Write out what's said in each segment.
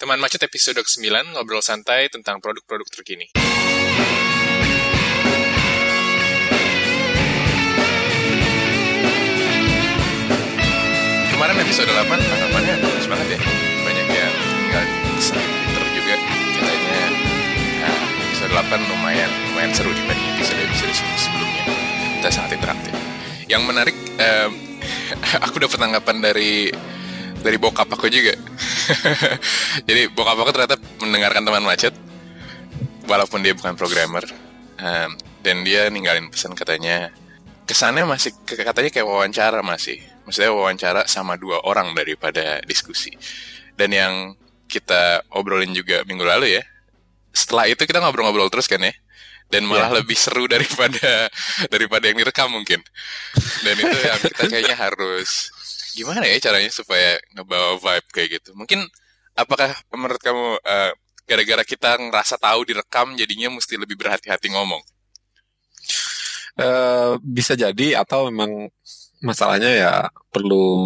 Teman Macet episode ke-9, ngobrol santai tentang produk-produk terkini. Kemarin episode 8, tanggapannya bagus banget ya. Banyak yang tinggal Twitter juga katanya. Nah, episode 8 lumayan seru dibanding episode sebelumnya. Kita sangat interaktif. Yang menarik, aku dapat tanggapan dari bokap aku juga. Jadi bokap aku ternyata mendengarkan Teman Macet walaupun dia bukan programmer, dan dia ninggalin pesan katanya kesannya masih katanya kayak wawancara maksudnya wawancara sama 2 orang daripada diskusi. Dan yang kita obrolin juga minggu lalu ya, setelah itu kita ngobrol-ngobrol terus kan ya, dan malah lebih seru daripada yang direkam mungkin. Dan itu yang kita kayaknya harus gimana ya caranya supaya ngebawa vibe kayak gitu. Mungkin apakah menurut kamu gara-gara kita ngerasa tahu direkam jadinya mesti lebih berhati-hati ngomong? Bisa jadi, atau memang masalahnya ya perlu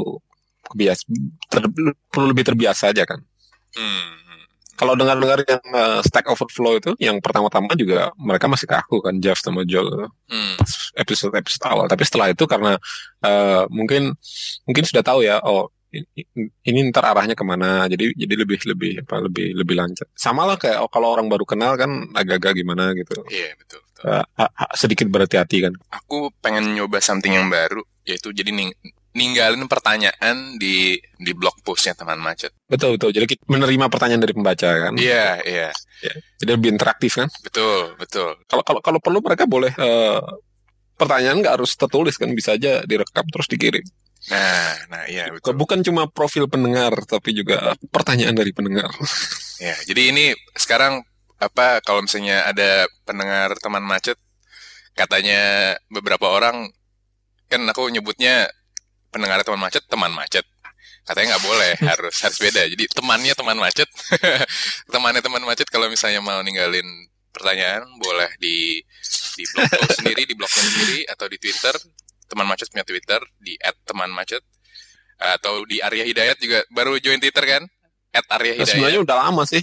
lebih terbiasa aja kan. Kalau dengar-dengar yang Stack Overflow itu, yang pertama-tama juga mereka masih kaku kan, Jeff sama Joel, episode awal. Tapi setelah itu karena mungkin sudah tahu ya, oh ini ntar arahnya kemana, jadi lebih lancar. Sama lah kayak kalau orang baru kenal kan agak-agak gimana gitu. Iya, betul. Sedikit berhati-hati kan. Aku pengen nyoba something yang baru, yaitu jadi ninggalin pertanyaan di blog postnya Teman Macet. Betul. Jadi kita menerima pertanyaan dari pembaca kan. Iya. Jadi lebih interaktif kan. Betul. Kalau perlu mereka boleh pertanyaan nggak harus tertulis kan, bisa aja direkam terus dikirim. Nah, iya betul. Bukan cuma profil pendengar, tapi juga pertanyaan dari pendengar. Ya, jadi ini sekarang kalau misalnya ada pendengar Teman Macet, katanya beberapa orang kan aku nyebutnya pendengar Teman Macet, katanya nggak boleh, harus beda. Jadi temannya Teman Macet, temannya Teman Macet kalau misalnya mau ninggalin pertanyaan boleh di blog post sendiri, di blognya sendiri, atau di Twitter. Teman Macet punya Twitter di @temanmacet, atau di Arya Hidayat juga baru join Twitter kan, @aryahidayat. Sebenarnya udah lama sih,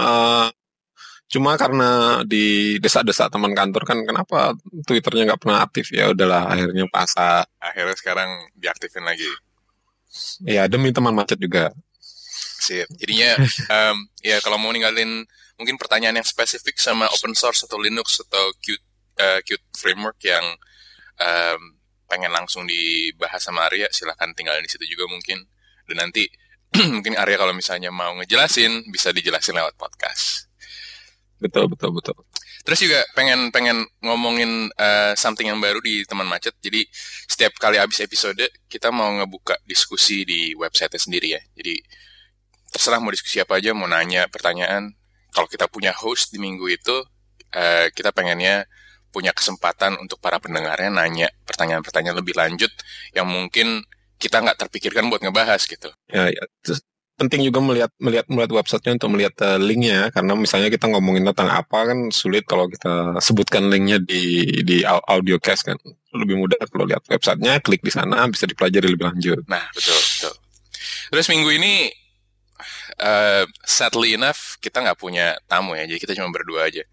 cuma karena di desa-desa teman kantor kan, kenapa Twitternya nggak pernah aktif, ya udahlah akhirnya akhirnya sekarang diaktifin lagi. Ya demi Teman Macet juga. Sip. Jadinya ya kalau mau ninggalin mungkin pertanyaan yang spesifik sama open source atau Linux atau Qt framework yang pengen langsung dibahas sama Arya, silahkan tinggalin di situ juga mungkin. Dan nanti mungkin Arya kalau misalnya mau ngejelasin bisa dijelasin lewat podcast. Betul. Terus juga pengen ngomongin something yang baru di Teman Macet. Jadi setiap kali habis episode kita mau ngebuka diskusi di website-nya sendiri ya. Jadi terserah mau diskusi apa aja, mau nanya pertanyaan. Kalau kita punya host di minggu itu, kita pengennya punya kesempatan untuk para pendengarnya nanya pertanyaan-pertanyaan lebih lanjut yang mungkin kita nggak terpikirkan buat ngebahas gitu. Ya. Terus penting juga melihat websitenya untuk melihat linknya, karena misalnya kita ngomongin tentang apa kan sulit kalau kita sebutkan linknya di audiocast kan. Lebih mudah kalau lihat websitenya, klik di sana, bisa dipelajari lebih lanjut. Nah, betul. Terus minggu ini sadly enough kita nggak punya tamu ya, jadi kita cuma berdua aja.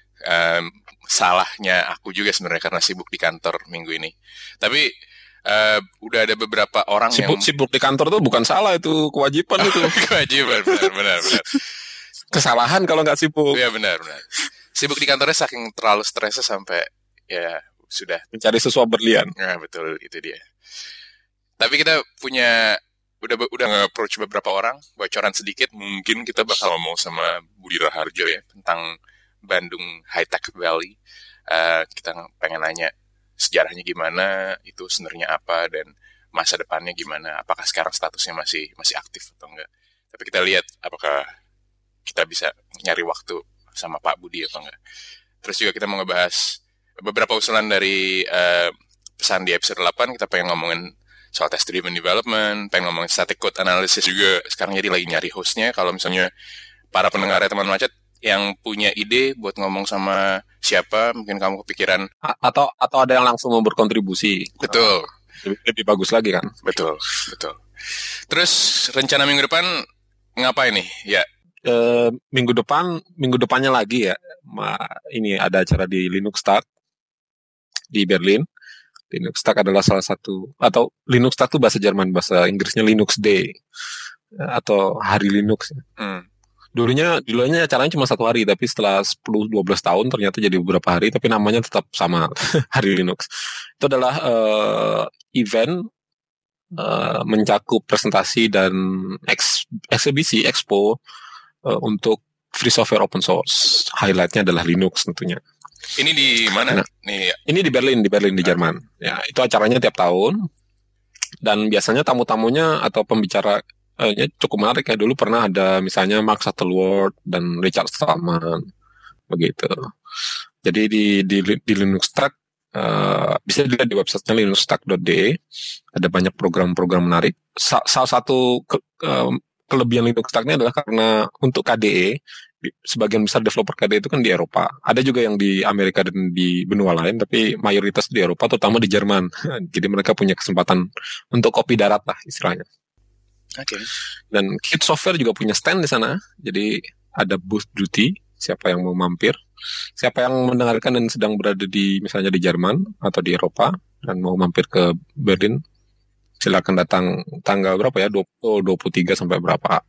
Salahnya aku juga sebenarnya karena sibuk di kantor minggu ini. Tapi udah ada beberapa orang sibuk di kantor tuh bukan salah, itu kewajiban itu. Kewajiban, benar. Kesalahan kalau nggak sibuk. Iya benar. Sibuk di kantornya saking terlalu stresnya sampai ya sudah mencari sesuatu berlian. Nah, betul, itu dia. Tapi kita punya udah nge-approach beberapa orang, bocoran sedikit, mungkin kita bakal ngomong sama Budi Raharjo ya tentang Bandung High Tech Valley. Kita pengen nanya sejarahnya gimana, itu sebenarnya apa, dan masa depannya gimana, apakah sekarang statusnya masih aktif atau enggak. Tapi kita lihat apakah kita bisa nyari waktu sama Pak Budi atau enggak. Terus juga kita mau ngebahas beberapa usulan dari pesan di episode 8. Kita pengen ngomongin soal test driven development, pengen ngomongin static code analysis juga. Sekarang jadi lagi nyari hostnya. Kalau misalnya para pendengarnya Teman Macet yang punya ide buat ngomong sama siapa, mungkin kamu kepikiran atau ada yang langsung mau berkontribusi. Betul. Lebih bagus lagi kan. Betul. Terus rencana minggu depan ngapain nih? Ya. minggu depannya lagi ya, ini ada acara di Linux Tag di Berlin. Linux Tag adalah salah satu, atau Linux Tag itu bahasa Jerman, bahasa Inggrisnya Linux Day atau Hari Linux. Dulunya acaranya cuma 1 hari, tapi setelah 10-12 tahun ternyata jadi beberapa hari, tapi namanya tetap sama, Hari Linux. Itu adalah event mencakup presentasi dan eksibisi expo untuk free software open source. Highlightnya adalah Linux tentunya. Ini di mana? Ini di Berlin di Jerman. Ya, itu acaranya tiap tahun. Dan biasanya tamu-tamunya atau pembicara cukup menarik ya. Dulu pernah ada misalnya Mark Shuttleworth dan Richard Stallman, begitu. Jadi di Linux Tag bisa dilihat di websitenya linuxtag.de. Ada banyak program-program menarik. Salah satu kelebihan Linux Tag-nya adalah karena untuk KDE, sebagian besar developer KDE itu kan di Eropa. Ada juga yang di Amerika dan di benua lain, tapi mayoritas di Eropa, terutama di Jerman. Jadi mereka punya kesempatan untuk kopi darat lah istilahnya. Okay. Dan Qt Software juga punya stand di sana. Jadi ada booth duty, siapa yang mau mampir. Siapa yang mendengarkan dan sedang berada di misalnya di Jerman atau di Eropa dan mau mampir ke Berlin, silakan datang tanggal berapa ya? 23 sampai berapa.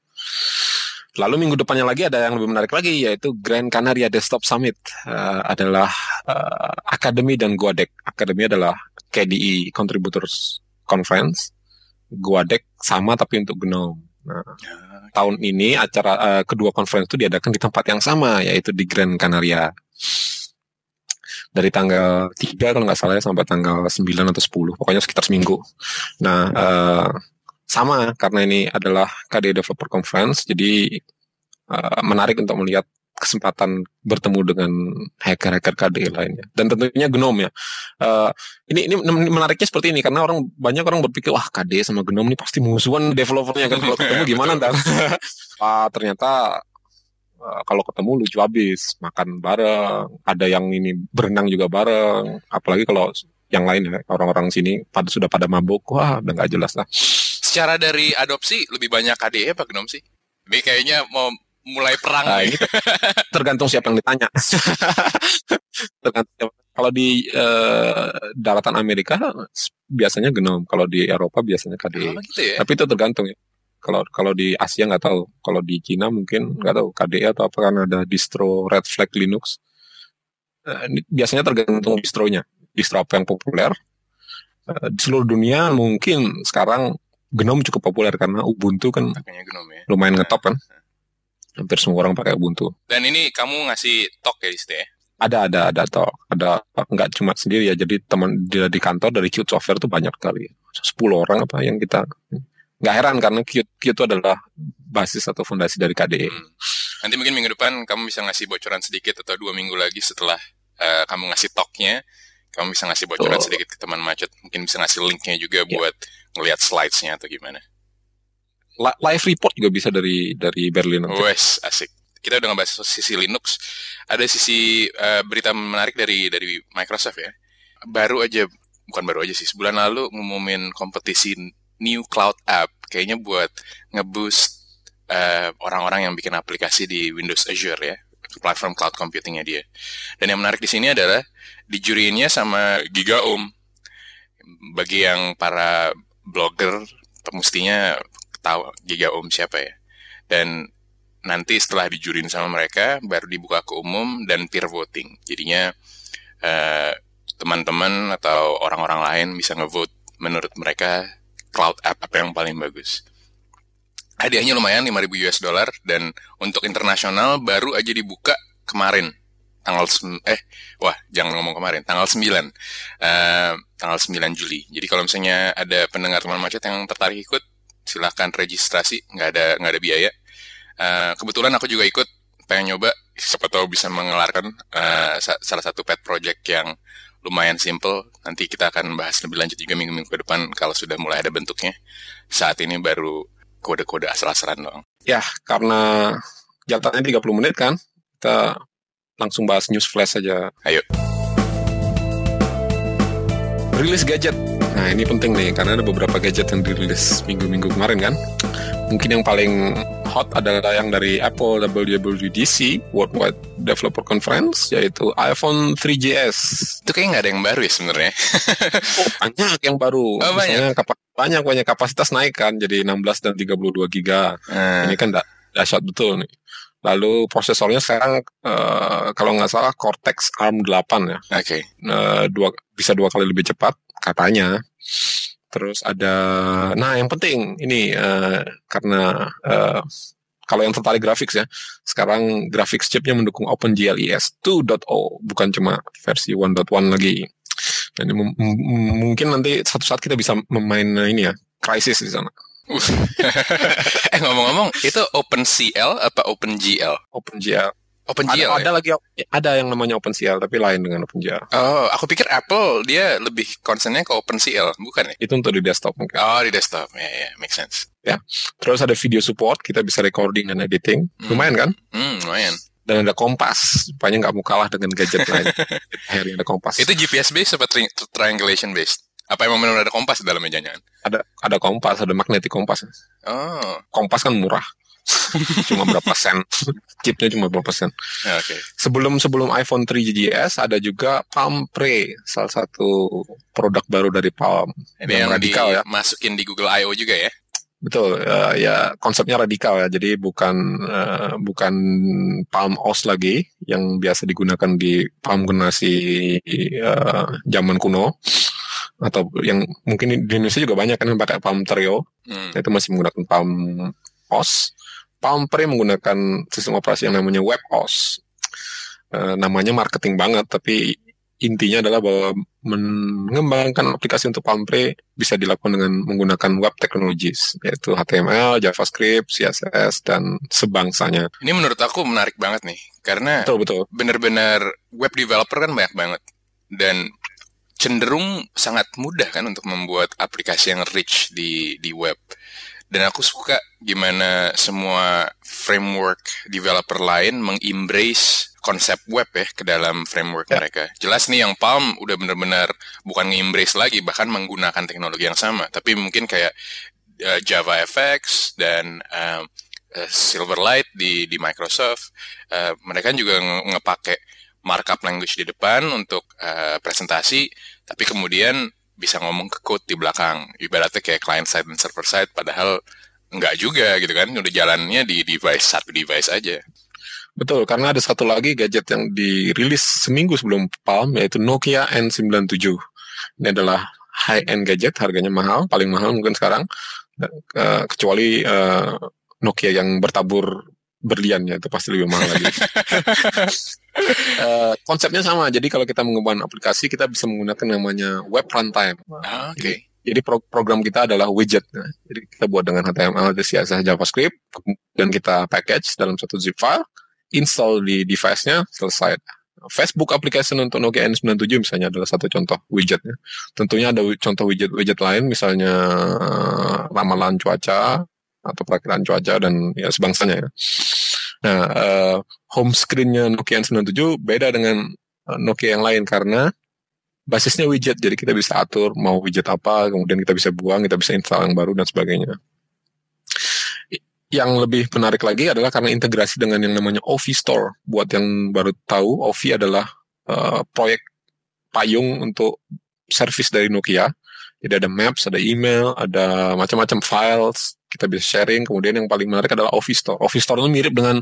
Lalu minggu depannya lagi ada yang lebih menarik lagi, yaitu Gran Canaria Desktop Summit. Adalah Akademi dan Guadek. Akademi adalah KDE Contributors Conference. Guadek sama tapi untuk GNOME. Nah, tahun ini acara kedua conference itu diadakan di tempat yang sama, yaitu di Gran Canaria. Dari tanggal 3 kalau nggak salah ya, sampai tanggal 9 atau 10. Pokoknya sekitar seminggu. Nah, sama, karena ini adalah KDE Developer Conference, jadi menarik untuk melihat kesempatan bertemu dengan hacker-hacker KDE lainnya. Dan tentunya GNOME ya. Ini menariknya seperti ini, karena banyak orang berpikir, wah KDE sama GNOME ini pasti musuhan developernya, kan kalau ketemu gimana ntar? Ternyata kalau ketemu lucu habis, makan bareng, ada yang ini berenang juga bareng, apalagi kalau yang lain ya, orang-orang sini sudah pada mabuk, wah udah nggak jelas lah. Secara dari adopsi lebih banyak KDE apa GNOME sih? Ini kayaknya mau mulai perang. Nah, ini tergantung siapa yang ditanya. Kalau di daratan Amerika biasanya GNOME, kalau di Eropa biasanya KDE. Gitu ya? Tapi itu tergantung ya. Kalau di Asia nggak tahu. Kalau di Cina mungkin nggak tahu KDE atau apa, karena ada distro Red Flag Linux. Biasanya tergantung distronya. Distro apa yang populer. Di seluruh dunia mungkin sekarang GNOME cukup populer karena Ubuntu kan GNOME, ya? Lumayan ngetop kan. Hampir semua orang pakai Ubuntu. Dan ini kamu ngasih talk ya di situ ya? Ada talk. Ada, nggak cuma sendiri ya. Jadi teman di kantor dari Qt Software tuh banyak kali. 10 orang apa yang kita... Nggak heran karena Qt itu adalah basis atau fondasi dari KDE. Nanti mungkin minggu depan kamu bisa ngasih bocoran sedikit, atau 2 minggu lagi setelah kamu ngasih talknya, kamu bisa ngasih bocoran sedikit ke teman Macet. Mungkin bisa ngasih linknya juga buat ngelihat slides-nya atau gimana. Live report juga bisa dari Berlin. Wes, asik. Kita udah ngebahas sisi Linux. Ada sisi berita menarik dari Microsoft ya. Bukan baru aja sih, sebulan lalu ngumumin kompetisi New Cloud App. Kayaknya buat ngeboost orang-orang yang bikin aplikasi di Windows Azure ya, platform cloud computingnya dia. Dan yang menarik di sini adalah dijuriinnya sama GigaOM. Bagi yang para blogger, mestinya tahu GigaOM siapa ya. Dan nanti setelah dijuriin sama mereka, baru dibuka ke umum dan peer voting. Jadinya teman-teman atau orang-orang lain bisa ngevote menurut mereka cloud app apa yang paling bagus. Hadiahnya lumayan, $5,000 dan untuk internasional baru aja dibuka kemarin. Tanggal 9 Juli. Jadi kalau misalnya ada pendengar teman Macet yang tertarik ikut, silahkan registrasi, nggak ada biaya. Kebetulan aku juga ikut, pengen nyoba, siapa tahu bisa mengelarkan salah satu pet project yang lumayan simple. Nanti kita akan bahas lebih lanjut juga minggu-minggu ke depan kalau sudah mulai ada bentuknya. Saat ini baru kode-kode asal-asalan doang. Ya, karena jatahannya 30 menit kan, kita langsung bahas news flash aja. Ayo. Rilis gadget. Nah, ini penting nih, karena ada beberapa gadget yang dirilis minggu-minggu kemarin kan. Mungkin yang paling hot adalah yang dari Apple WWDC, Worldwide Developer Conference, yaitu iPhone 3GS. Itu kayaknya nggak ada yang baru ya sebenarnya. Banyak yang baru. Misalnya banyak kapasitas naik kan, jadi 16 dan 32 giga. Ini kan dahsyat betul nih. Lalu prosesornya sekarang kalau nggak salah Cortex ARM 8 ya. Oke. Bisa 2 kali lebih cepat katanya. Terus ada, yang penting ini karena kalau yang tertarik grafik ya, sekarang graphics chipnya mendukung OpenGLES 2.0, bukan cuma versi 1.1 lagi. Dan mungkin nanti satu saat kita bisa memain ini ya, Crysis di sana. Ngomong-ngomong, itu OpenCL apa OpenGL? OpenGL. OpenGL ada yang namanya OpenCL tapi lain dengan OpenGL. Oh, aku pikir Apple dia lebih concernnya ke OpenCL, bukan ya? Itu untuk di desktop mungkin. Oh, di desktop. Ya, make sense. Ya. Terus ada video support, kita bisa recording dan editing. Lumayan kan? Lumayan. Dan ada kompas, supaya nggak mau kalah dengan gadget lain. Akhirnya ada kompas. Itu GPS based atau triangulation based? Apa emang benar ada kompas di dalamnya jangan? Ada kompas, ada magnetic kompas. Oh. Kompas kan murah. Cuma berapa sen. Chipnya cuma berapa sen. Okay. Sebelum iPhone 3GS ada juga Palm Pre, salah satu produk baru dari Palm. Ini yang radikal ya. Masukin di Google I.O. juga ya? Betul, ya konsepnya radikal ya. Jadi bukan Palm OS lagi yang biasa digunakan di Palm generasi zaman kuno. Atau yang mungkin di Indonesia juga banyak kan yang pakai Palm Treo, itu masih menggunakan Palm OS. Palm Pre menggunakan sistem operasi yang namanya WebOS. Namanya marketing banget, tapi intinya adalah bahwa mengembangkan aplikasi untuk Palm Pre bisa dilakukan dengan menggunakan web technologies, yaitu HTML, JavaScript, CSS, dan sebangsanya. Ini menurut aku menarik banget nih, karena betul. Benar-benar web developer kan banyak banget, dan cenderung sangat mudah kan untuk membuat aplikasi yang rich di web. Dan aku suka gimana semua framework developer lain mengembrace konsep web ya ke dalam framework mereka. Jelas nih yang Palm udah benar-benar bukan nge-embrace lagi, bahkan menggunakan teknologi yang sama. Tapi mungkin kayak JavaFX dan Silverlight di Microsoft, mereka juga ngepakai markup language di depan untuk presentasi, tapi kemudian bisa ngomong ke code di belakang. Ibaratnya kayak client side dan server side, padahal enggak juga gitu kan. Udah jalannya di satu device aja. Betul, karena ada satu lagi gadget yang dirilis seminggu sebelum Palm, yaitu Nokia N97. Ini adalah high-end gadget, harganya mahal, paling mahal mungkin sekarang. Kecuali Nokia yang bertabur berliannya, itu pasti lebih mahal lagi. Konsepnya sama, jadi kalau kita mengembangkan aplikasi, kita bisa menggunakan namanya web runtime. Oke. Jadi program kita adalah widget. Jadi kita buat dengan HTML, CSS, JavaScript, dan kita package dalam satu zip file, install di device-nya, selesai. Facebook application untuk Nokia N97 misalnya adalah satu contoh widgetnya. Tentunya ada contoh widget lain, misalnya ramalan cuaca, atau perakiraan cuaca, dan ya sebangsanya ya. Nah, home screen-nya Nokia N97 beda dengan Nokia yang lain karena basisnya widget, jadi kita bisa atur mau widget apa, kemudian kita bisa buang, kita bisa install yang baru dan sebagainya. Yang lebih menarik lagi adalah karena integrasi dengan yang namanya Ovi Store. Buat yang baru tahu, Ovi adalah proyek payung untuk service dari Nokia. Jadi ada maps, ada email, ada macam-macam files, kita bisa sharing. Kemudian yang paling menarik adalah Ovi Store. Ovi Store itu mirip dengan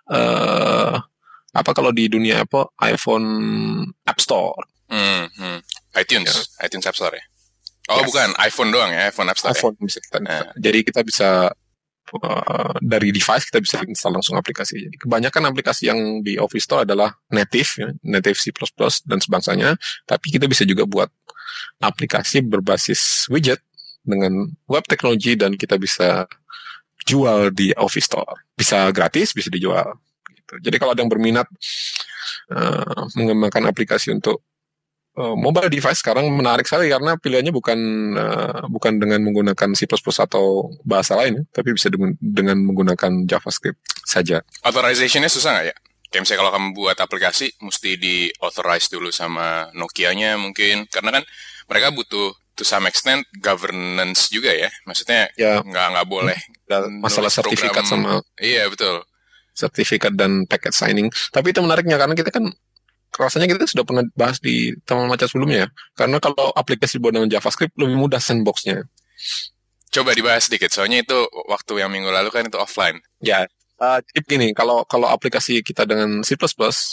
apa kalau di dunia Apple, iPhone App Store. iTunes, ya. iTunes App Store ya? Oh yes. Bukan, iPhone doang ya, iPhone App Store iPhone ya? Bisa kita jadi kita bisa dari device kita bisa install langsung aplikasi. Jadi kebanyakan aplikasi yang di Office Store adalah native, ya, native C++ dan sebangsanya. Tapi kita bisa juga buat aplikasi berbasis widget dengan web teknologi dan kita bisa jual di Office Store. Bisa gratis, bisa dijual. Gitu. Jadi kalau ada yang berminat mengembangkan aplikasi untuk mobile device sekarang menarik sekali karena pilihannya bukan dengan menggunakan C++ atau bahasa lain, tapi bisa dengan menggunakan JavaScript saja. Authorization-nya susah nggak ya? Kayak misalnya kalau kamu buat aplikasi, mesti di-authorize dulu sama Nokia-nya mungkin, karena kan mereka butuh to some extent governance juga ya, maksudnya nggak boleh masalah sertifikat sama iya betul, sertifikat dan packet signing. Tapi itu menariknya karena kita kan rasanya kita sudah pernah bahas di teman macam sebelumnya ya. Karena kalau aplikasi buat dengan JavaScript lebih mudah sandbox-nya. Coba dibahas sedikit, soalnya itu waktu yang minggu lalu kan itu offline. Ya, jadi gini, kalau aplikasi kita dengan C++,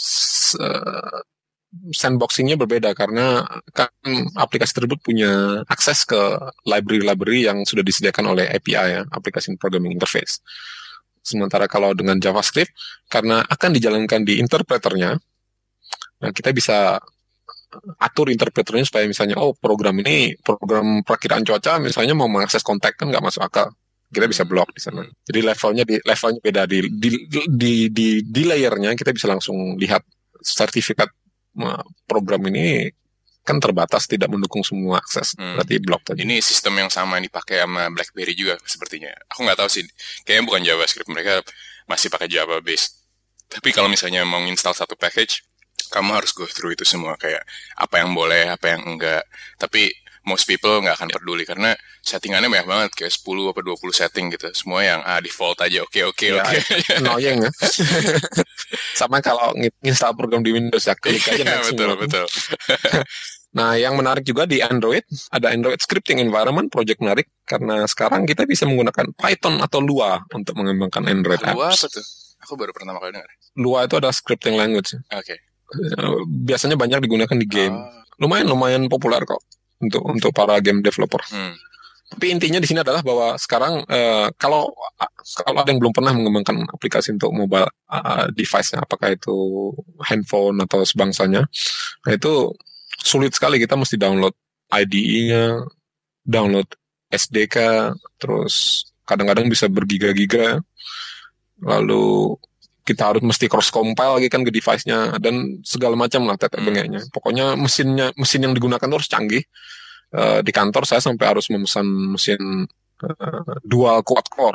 sandboxing-nya berbeda karena kan aplikasi tersebut punya akses ke library-library yang sudah disediakan oleh API ya, Application Programming Interface. Sementara kalau dengan JavaScript, karena akan dijalankan di interpreternya, nah kita bisa atur interpreternya supaya misalnya, program ini program perakiraan cuaca, misalnya mau mengakses kontak kan nggak masuk akal. Kita bisa block di sana. Jadi levelnya beda di layernya kita bisa langsung lihat sertifikat program ini kan terbatas, tidak mendukung semua akses, berarti blok tadi. Ini sistem yang sama yang dipakai sama BlackBerry juga sepertinya. Aku nggak tahu sih, kayaknya bukan JavaScript, mereka masih pakai Java based. Tapi kalau misalnya mau install satu package, kamu harus go through itu semua, kayak apa yang boleh, apa yang enggak. Tapi most people nggak akan peduli karena settingannya banyak banget, kayak 10 atau 20 setting gitu. Semua yang default aja, oke. Annoying ya. Sama kalau install program di Windows ya, klik aja next. Betul. Nah, yang menarik juga di Android, ada Android Scripting Environment, project menarik karena sekarang kita bisa menggunakan Python atau Lua untuk mengembangkan Android apps. Lua apa tuh? Aku baru pertama kali dengar. Lua itu ada scripting language. Oke. Biasanya banyak digunakan di game. Lumayan populer kok untuk para game developer. Tapi intinya di sini adalah bahwa sekarang kalau ada yang belum pernah mengembangkan aplikasi untuk mobile device-nya, apakah itu handphone atau sebangsanya, nah itu sulit sekali. Kita mesti download IDE-nya, download SDK, terus kadang-kadang bisa bergiga-giga, lalu kita harus mesti cross compile lagi kan ke device-nya dan segala macam lah tetek bengeknya. Pokoknya mesin yang digunakan harus canggih. Di kantor saya sampai harus memesan mesin dual quad core.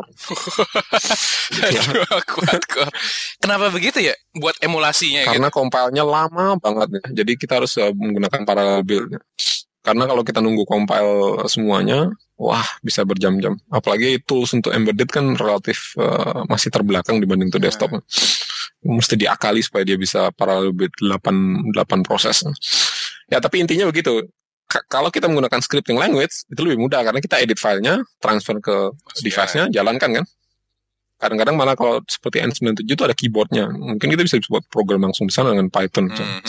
Dual quad core. Kenapa begitu ya? Buat emulasinya karena gitu. Compile-nya lama banget ya. Jadi kita harus menggunakan parallel build-nya. Karena kalau kita nunggu compile semuanya, wah bisa berjam-jam. Apalagi tools untuk embedded kan relatif masih terbelakang dibanding untuk desktop. Mesti diakali supaya dia bisa parallel build 8 proses. Ya tapi intinya begitu. Kalau kita menggunakan scripting language, itu lebih mudah karena kita edit filenya, transfer ke device-nya, jalankan kan. Kadang-kadang malah kalau seperti N97 itu ada keyboardnya. Mungkin kita bisa buat program langsung di sana dengan Python.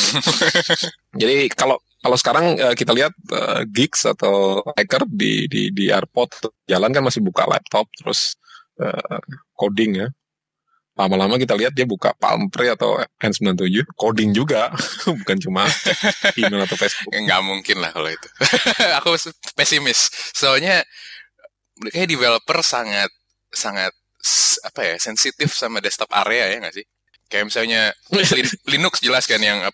Jadi kalau sekarang kita lihat gigs atau hacker di AirPod jalan kan masih buka laptop terus coding ya. Lama-lama kita lihat dia buka Palm Pre atau N97 coding juga, bukan cuma email atau Facebook. Nggak mungkin lah kalau itu. Aku pesimis. Soalnya kayak developer sangat sensitif sama desktop area ya nggak sih? Kayak misalnya Linux jelas kan yang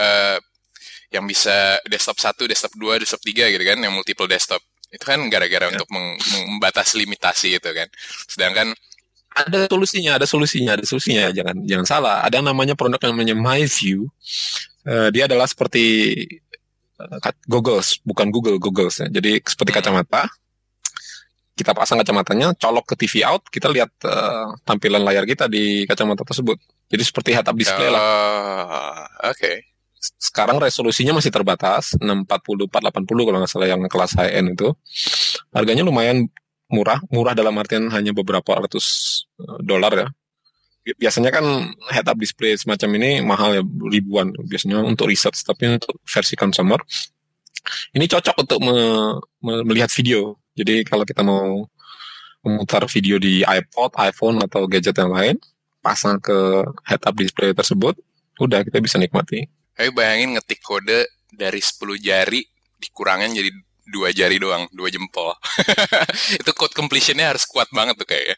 yang bisa desktop 1, desktop 2, desktop 3 gitu kan, yang multiple desktop. Itu kan gara-gara untuk membatasi limitasi itu kan. Sedangkan ada solusinya, jangan salah. Ada yang namanya produk yang namanya MyView. Dia adalah seperti goggles, bukan goggles ya. Jadi seperti kacamata. Kita pasang kacamatanya, colok ke TV out, kita lihat tampilan layar kita di kacamata tersebut. Jadi seperti head up display lah. Oke. Sekarang resolusinya masih terbatas, 640 480 kalau nggak salah yang kelas high end itu. Harganya lumayan murah dalam artian hanya beberapa ratus dolar ya. Biasanya kan head up display semacam ini mahal ya, ribuan biasanya untuk research, tapi untuk versi consumer ini cocok untuk melihat video. Jadi kalau kita mau memutar video di iPod, iPhone atau gadget yang lain, pasang ke head up display tersebut, udah kita bisa nikmati. Ayo bayangin ngetik kode dari 10 jari dikurangin jadi 2 jari doang, 2 jempol. Itu code completion-nya harus kuat banget tuh kayaknya.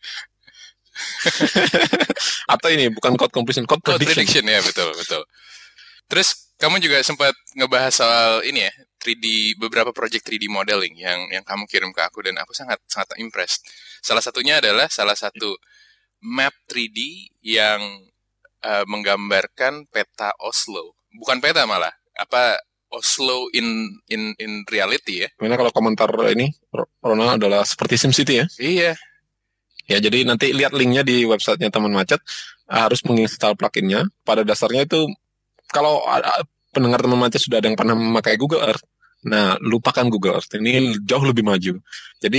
Atau ini bukan code completion, code prediction. Ya, betul. Terus kamu juga sempat ngebahas soal ini ya, 3D, beberapa project 3D modeling yang kamu kirim ke aku dan aku sangat impressed. Salah satunya adalah salah satu map 3D yang menggambarkan peta Oslo. Bukan peta malah, Oslo in reality ya. Karena kalau komentar ini Ronald adalah seperti SimCity ya. Iya. Ya, jadi nanti lihat linknya di websitenya Teman Macet, harus menginstal pluginnya. Pada dasarnya itu, kalau pendengar Teman Macet sudah ada yang pernah memakai Google Earth, nah lupakan Google Earth, ini jauh lebih maju. Jadi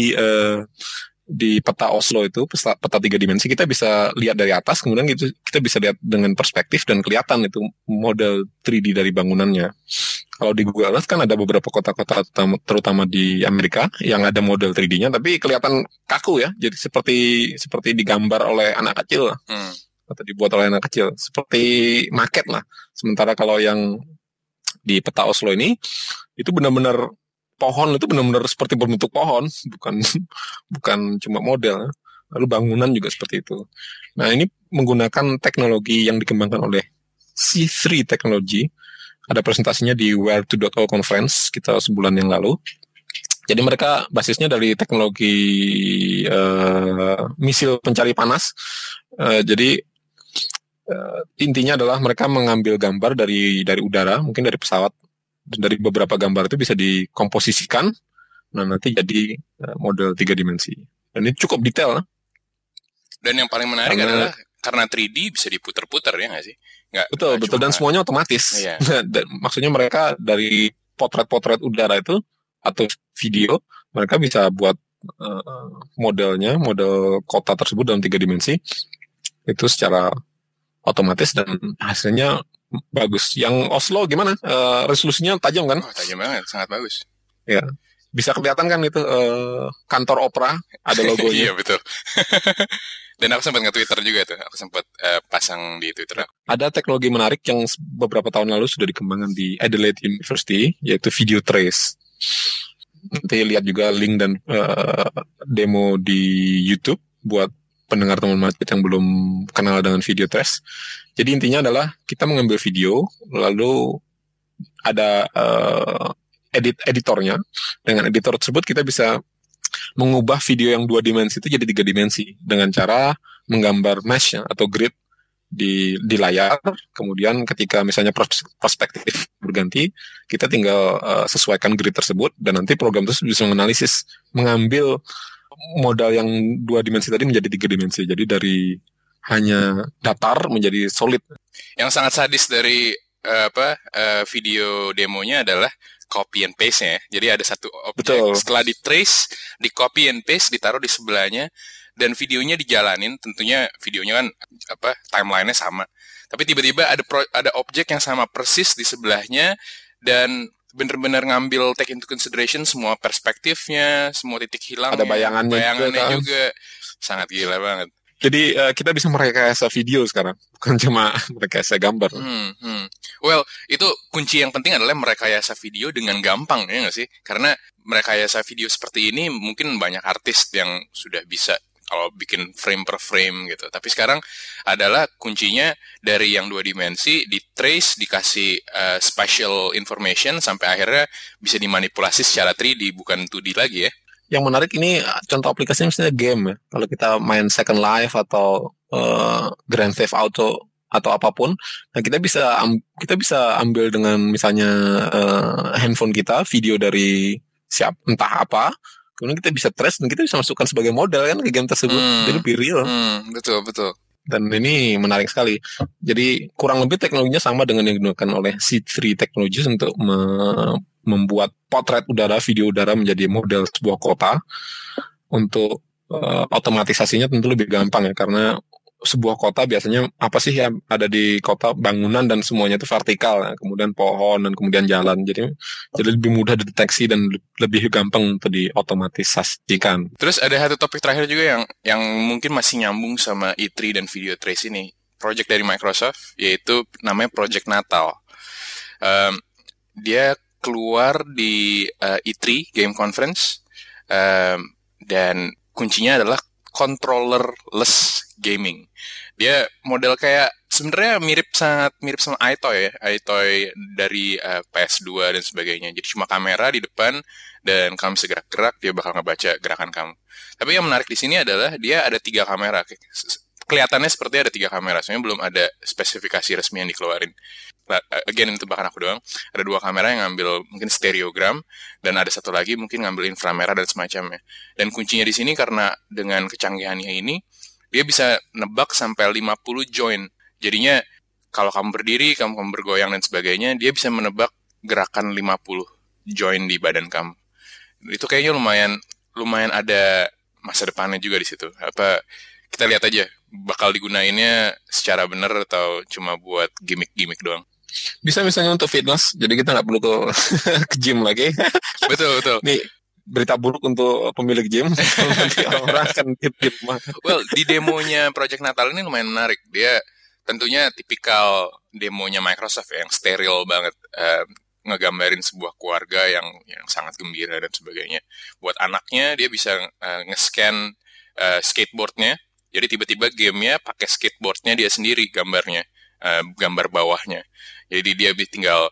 di peta Oslo itu, peta 3 dimensi, kita bisa lihat dari atas, kemudian kita bisa lihat dengan perspektif dan kelihatan itu model 3D dari bangunannya. Kalau di Google Earth kan ada beberapa kota-kota terutama di Amerika yang ada model 3D-nya, tapi kelihatan kaku ya, jadi seperti digambar oleh anak kecil atau dibuat oleh anak kecil, seperti maket lah. Sementara kalau yang di peta Oslo ini, itu benar-benar pohon itu benar-benar seperti berbentuk pohon, bukan cuma model. Lalu bangunan juga seperti itu. Nah, ini menggunakan teknologi yang dikembangkan oleh C3 Technology. Ada presentasinya di Where2.0 Conference kita sebulan yang lalu. Jadi mereka basisnya dari teknologi misil pencari panas. Jadi intinya adalah mereka mengambil gambar dari udara, mungkin dari pesawat. Dan dari beberapa gambar itu bisa dikomposisikan, nah nanti jadi model 3 dimensi. Dan ini cukup detail. Dan yang paling menarik adalah karena 3D bisa diputer-puter, ya nggak sih? Betul. Dan semuanya otomatis. Iya. Dan maksudnya mereka dari potret-potret udara itu atau video, mereka bisa buat modelnya, model kota tersebut dalam 3 dimensi itu secara otomatis dan hasilnya bagus. Yang Oslo gimana? Resolusinya tajam kan? Oh, tajam banget, sangat bagus. Ya, bisa kelihatan kan itu kantor opera ada logonya. Iya betul. Dan aku sempat nge-Twitter juga tuh. Aku sempat pasang di Twitter. Ada teknologi menarik yang beberapa tahun lalu sudah dikembangkan di Adelaide University, yaitu video trace. Nanti lihat juga link dan demo di YouTube buat pendengar Teman Macet yang belum kenal dengan video trace. Jadi intinya adalah kita mengambil video, lalu ada editornya. Dengan editor tersebut kita bisa mengubah video yang 2 dimensi itu jadi 3 dimensi dengan cara menggambar mesh atau grid di layar. Kemudian ketika misalnya perspektif berganti, kita tinggal sesuaikan grid tersebut dan nanti program tersebut bisa menganalisis, mengambil modal yang 2 dimensi tadi menjadi 3 dimensi. Jadi dari hanya datar menjadi solid. Yang sangat sadis dari video demonya adalah copy and paste-nya. Jadi ada satu objek, setelah di trace, di copy and paste, ditaruh di sebelahnya, dan videonya dijalanin. Tentunya videonya kan timeline-nya sama. Tapi tiba-tiba ada objek yang sama persis di sebelahnya, dan benar-benar ngambil take into consideration semua perspektifnya, semua titik hilangnya, ada bayangannya juga. Sangat gila banget. Jadi kita bisa merekayasa video sekarang, bukan cuma merekayasa gambar. Well, itu kunci yang penting adalah merekayasa video dengan gampang, ya nggak sih? Karena merekayasa video seperti ini mungkin banyak artis yang sudah bisa kalau bikin frame per frame gitu. Tapi sekarang adalah kuncinya dari yang 2 dimensi, di trace, dikasih spatial information, sampai akhirnya bisa dimanipulasi secara 3D, bukan 2D lagi ya. Yang menarik ini contoh aplikasinya misalnya game ya. Kalau kita main Second Life atau Grand Theft Auto atau apapun, nah kita bisa ambil dengan misalnya handphone kita video dari entah apa, kemudian kita bisa trace dan kita bisa masukkan sebagai model kan ke game tersebut. Jadi lebih real. Betul. Dan ini menarik sekali. Jadi kurang lebih teknologinya sama dengan yang digunakan oleh C3 Technologies untuk membuat potret udara, video udara menjadi model sebuah kota. Untuk otomatisasinya tentu lebih gampang ya, karena sebuah kota biasanya apa sih yang ada di kota, bangunan dan semuanya itu vertikal ya, kemudian pohon dan kemudian jalan, jadi lebih mudah dideteksi dan lebih gampang untuk diotomatisasikan. Terus ada satu topik terakhir juga yang mungkin masih nyambung sama E3 dan video trace ini, project dari Microsoft, yaitu namanya Project Natal. Dia keluar di E3 Game Conference, dan kuncinya adalah controllerless gaming. Dia model kayak sebenarnya sangat mirip sama iToy ya, iToy dari PS2 dan sebagainya. Jadi cuma kamera di depan dan kamu bisa gerak-gerak, dia bakal ngebaca gerakan kamu. Tapi yang menarik di sini adalah dia ada 3 kamera. Kelihatannya seperti ada 3 kamera, soalnya belum ada spesifikasi resmi yang dikeluarin. again itu bahkan aku doang, ada 2 kamera yang ngambil mungkin stereogram, dan ada satu lagi mungkin ngambil inframerah dan semacamnya. Dan kuncinya di sini karena dengan kecanggihannya ini, dia bisa nebak sampai 50 join. Jadinya kalau kamu berdiri, kamu bergoyang dan sebagainya, dia bisa menebak gerakan 50 join di badan kamu. Itu kayaknya lumayan ada masa depannya juga di situ. Apa kita lihat aja bakal digunainnya secara benar atau cuma buat gimmick doang. Bisa misalnya untuk fitness, jadi kita nggak perlu ke gym lagi. Betul. Nih berita buruk untuk pemilik gym. Nanti orang akan di rumah. Well, di demonya Project Natal ini lumayan menarik. Dia tentunya tipikal demonya Microsoft yang steril banget. Ngegambarin sebuah keluarga yang sangat gembira dan sebagainya. Buat anaknya dia bisa nge-scan skateboardnya. Jadi tiba-tiba gamenya pakai skateboardnya dia sendiri gambarnya, gambar bawahnya. Jadi dia tinggal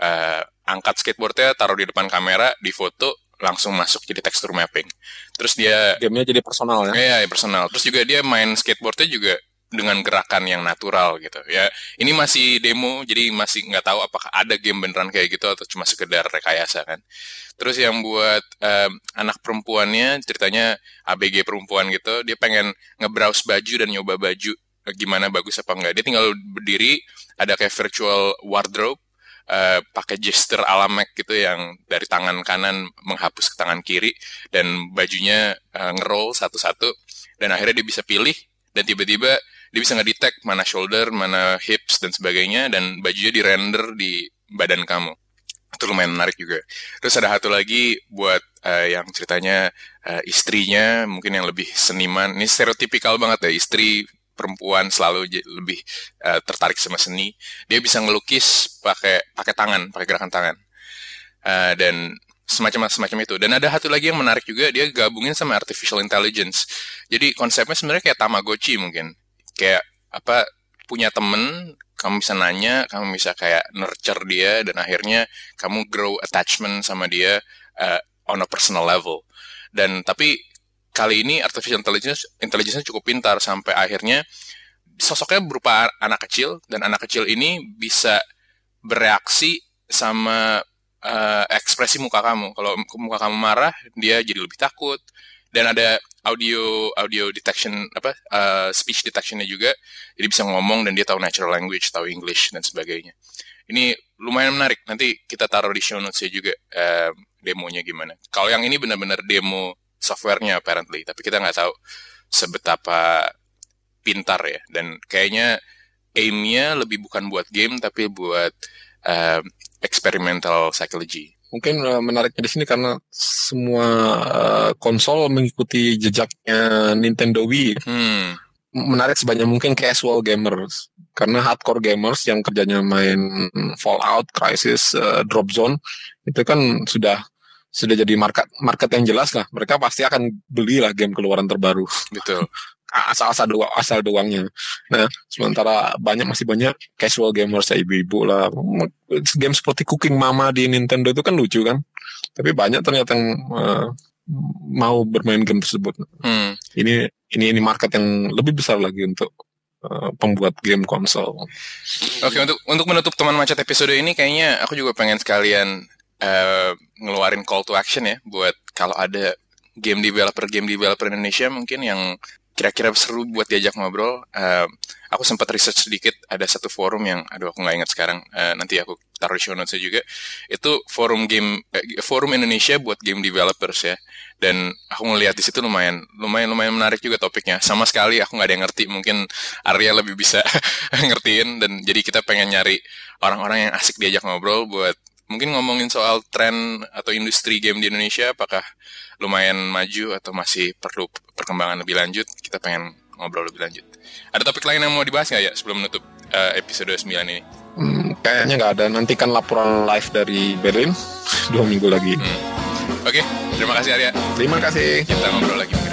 angkat skateboardnya, taruh di depan kamera, difoto, langsung masuk jadi texture mapping. Terus dia gamenya jadi personal ya? Iya, personal. Terus juga dia main skateboardnya juga dengan gerakan yang natural gitu. Ya, ini masih demo, jadi masih nggak tahu apakah ada game beneran kayak gitu atau cuma sekedar rekayasa kan. Terus yang buat anak perempuannya, ceritanya ABG perempuan gitu, dia pengen nge-browse baju dan nyoba baju gimana bagus apa enggak. Dia tinggal berdiri, ada kayak virtual wardrobe, pakai gesture ala Mac gitu yang dari tangan kanan menghapus ke tangan kiri, dan bajunya nge-roll satu-satu, dan akhirnya dia bisa pilih, dan tiba-tiba dia bisa nge-detect mana shoulder, mana hips, dan sebagainya, dan bajunya di-render di badan kamu. Itu lumayan menarik juga. Terus ada satu lagi buat yang ceritanya istrinya mungkin yang lebih seniman. Ini stereotipikal banget ya, istri perempuan selalu lebih tertarik sama seni. Dia bisa ngelukis pakai tangan, pakai gerakan tangan. Dan semacam itu. Dan ada satu lagi yang menarik juga, dia gabungin sama artificial intelligence. Jadi konsepnya sebenarnya kayak Tamagotchi mungkin. Kayak punya temen, kamu bisa nanya, kamu bisa kayak nurture dia, dan akhirnya kamu grow attachment sama dia on a personal level. Dan tapi kali ini artificial intelligence cukup pintar sampai akhirnya sosoknya berupa anak kecil, dan anak kecil ini bisa bereaksi sama ekspresi muka kamu. Kalau muka kamu marah, dia jadi lebih takut. Dan ada audio detection, speech detectionnya juga, jadi bisa ngomong dan dia tahu natural language, tahu English dan sebagainya. Ini lumayan menarik. Nanti kita taruh di show notes-nya juga demonya gimana. Kalau yang ini benar-benar demo software-nya apparently, tapi kita nggak tahu sebetapa pintar ya. Dan kayaknya aim-nya lebih bukan buat game, tapi buat experimental psychology. Mungkin menariknya di sini karena semua konsol mengikuti jejaknya Nintendo Wii. Menarik sebanyak mungkin casual gamers. Karena hardcore gamers yang kerjanya main Fallout, Crysis, Drop Zone, itu kan sudah jadi market yang jelas lah. Mereka pasti akan belilah game keluaran terbaru. Betul. asal doangnya. Nah, sementara masih banyak casual gamers, ibu-ibu lah. Game seperti Cooking Mama di Nintendo itu kan lucu kan. Tapi banyak ternyata yang mau bermain game tersebut. Ini market yang lebih besar lagi untuk pembuat game konsol. Oke, untuk menutup teman macet episode ini, kayaknya aku juga pengen sekalian ngeluarin call to action ya, buat kalau ada game developer Indonesia mungkin yang kira-kira seru buat diajak ngobrol. Aku sempat research sedikit, ada satu forum yang, aku nggak ingat sekarang, nanti aku taruh di show notes juga. Itu forum Indonesia buat game developers ya. Dan aku ngeliat di situ lumayan menarik juga topiknya. Sama sekali aku nggak ada yang ngerti, mungkin Arya lebih bisa ngertiin. Dan jadi kita pengen nyari orang-orang yang asik diajak ngobrol buat mungkin ngomongin soal tren atau industri game di Indonesia, apakah lumayan maju atau masih perlu perkembangan lebih lanjut. Kita pengen ngobrol lebih lanjut. Ada topik lain yang mau dibahas nggak ya sebelum menutup episode 9 ini? Kayaknya nggak ada. Nantikan laporan live dari Berlin 2 minggu lagi. Oke, terima kasih Arya. Terima kasih. Kita ngobrol lagi.